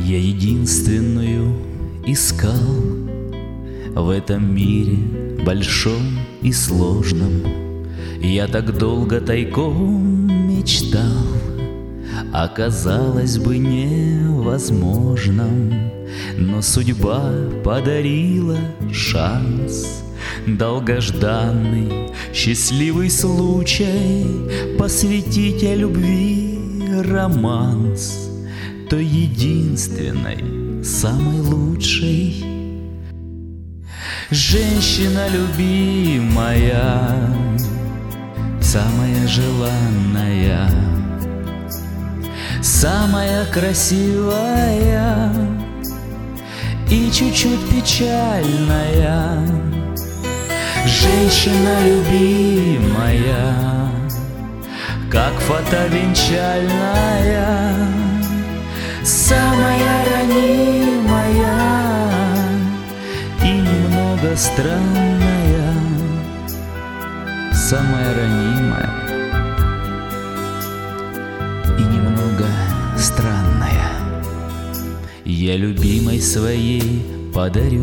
Я единственную искал в этом мире большом и сложном. Я так долго тайком мечтал, оказалось бы невозможным, но судьба подарила шанс, долгожданный, счастливый случай посвятить о любви романс, той единственной, самой лучшей. Женщина любимая, самая желанная, самая красивая и чуть-чуть печальная. Женщина любимая, как фото венчальная, самая ранимая и немного странная, самая ранимая и немного странная. Я любимой своей подарю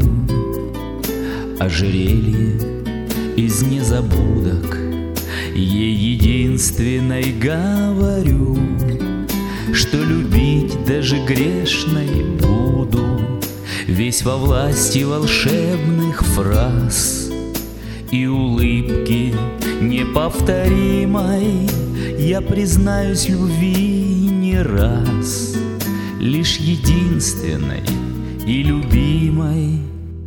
ожерелье из незабудок. Ей единственной говорю, что любить даже грешной буду, весь во власти волшебных фраз и улыбки неповторимой. Я признаюсь любви не раз, лишь единственной и любимой.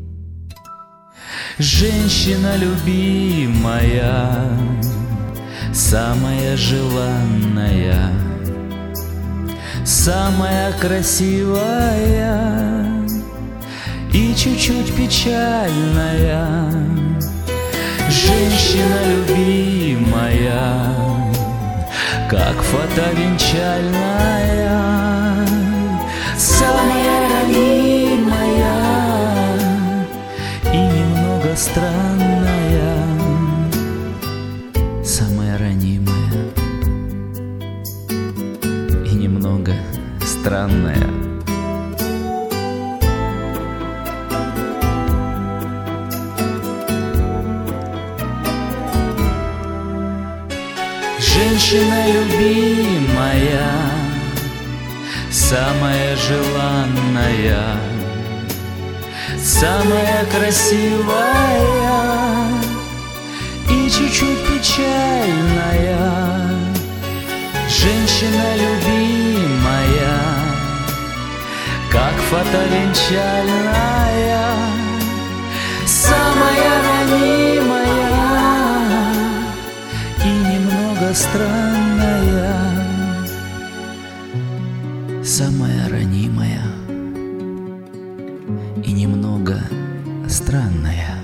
Женщина любимая, самая желанная, самая красивая и чуть-чуть печальная. Женщина любимая, как фото венчальная, самая ранимая и немного странная, самая ранимая и немного странная. Женщина любимая, самая желанная, самая красивая и чуть-чуть печальная. Женщина любимая, как фото венчальная, самая ранимая и немного странная, самая ранимая и немного странная.